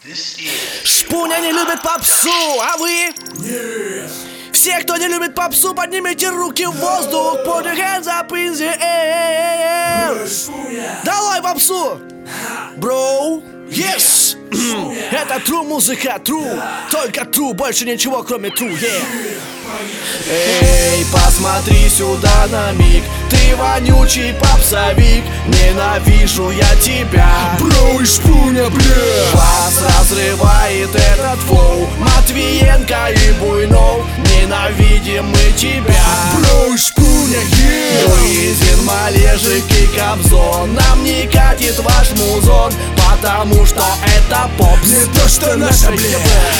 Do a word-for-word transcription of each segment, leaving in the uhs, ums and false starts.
Шпуня не любит попсу, а вы? Нет. Все, кто не любит попсу, поднимите руки в воздух. Put your hands up in the air. Давай попсу, бро. Yes. Это true музыка, true. Только true, больше ничего кроме true, yeah. Эй, посмотри сюда на миг. Ты вонючий попсовик. Ненавижу я тебя. Бро и шпуня, бля. Вас разрывает этот флоу. Матвиенко и Буйнов. Ненавидим мы тебя. Бро и шпуня, yeah. Луизин, Малежик и Кобзон. Нам не катит ваш музон, потому что это попс. Не то, что наша, бля.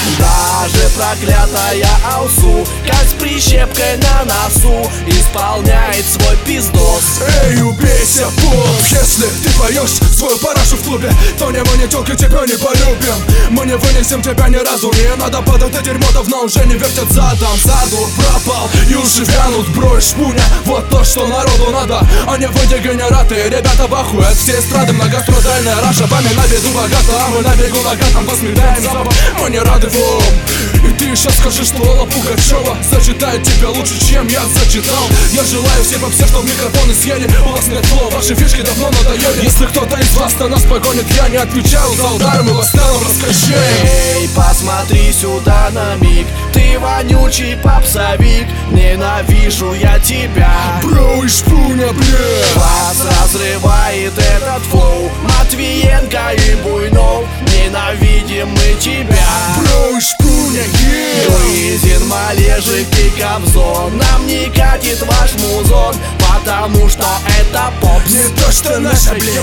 Даже проклятая Алсу, как с прищепкой на носу, исполняет свой пиздос. Эй, убейся, поп. Если ты поешь свою парашу в клубе, то не мы, не тёлки тебя не полюбим. Мы не вынесем тебя ни разу. Не надо под это дерьмо, давно уже не вертят задом. Задур пропал и уши вянут. Бро и шпуня, вот то, что народу надо. А не вы дегенераты, ребята в ахуе от всей эстрады. Многострадальная Раша, вами на виду богата, а мы на берегу богатом посмедаем запах. Мы не рады вам. И ты еще скажи, что Алла Пугачева зачитает тебя лучше, чем я зачитал. Я желаю всем попсе, чтоб микрофоны съели. У вас нет флоу, ваши фишки давно надоели. Если кто-то из вас на нас погонит, я не отвечаю за удар, мы вас станом раскачаем. Эй, посмотри сюда на миг. Ты вонючий попсовик. Ненавижу я тебя. Бро и шпуня, бля. Вас разрывает этот флоу. Матвиенко и Буйнов. Ненавидим мы тебя. Бро и шпуня, yeah. Луизин, Малежик и Кобзон. Нам не катит ваш музон, потому что это попс. Не то, что наша, бля.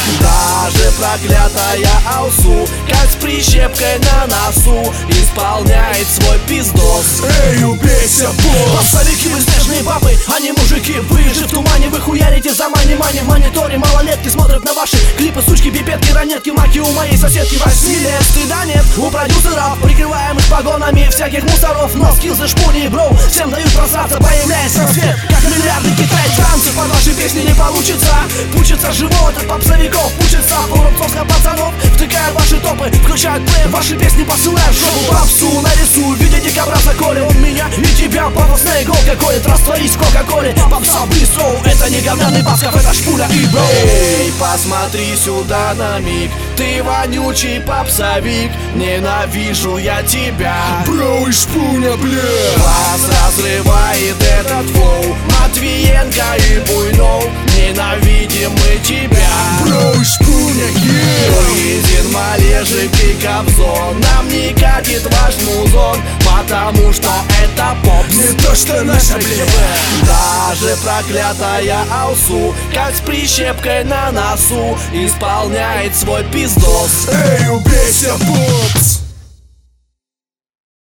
Даже проклятая Алсу, как с прищепкой на носу, исполняет свой пиздос. Эй, убейся, поп. Попсовики, вы снежные бабы, а не мужики. Вы же в тумане, вы хуярите за мани-мани. В мониторе малолетки смотрят на ваши клипы, сучки, пипетки, ранетки, маки у моей соседки. Восьми лет стыда нет у продюсеров. Прикрываем их погонами всяких мусоров. Но скиллзы шпуни, бро, всем дают просраться. Появляется свет, как миллиарды китайцев. Под ваши песни не получится. Пучится живот от попсовиков. Пучится полурубцовских пацанов. Втыкают ваши топы, включают плей. Ваши песни посылают в жопу. Попсу нарисую в виде дикобраза Коли. Он меня и тебя пафосной иголкой колет. Растворись в кока-коле. Попса быстро, это не говняный Басков, это шпуля и бро. Эй, посмотри сюда на миг. Ты вонючий попсовик. Ненавижу я тебя. Бро и шпуня, бля. Вас разрывает этот флоу. Матвиенко и Буйнов. Ненавидим мы тебя. Бро и шпуня, yeah. Луизин, Малежик и Кобзон. Нам не катит ваш музон, потому что это попс. Не то, что наша, бля. Даже проклятая Алсу, как с прищепкой на носу, исполняет свой пиздос. Эй, убейся, попс.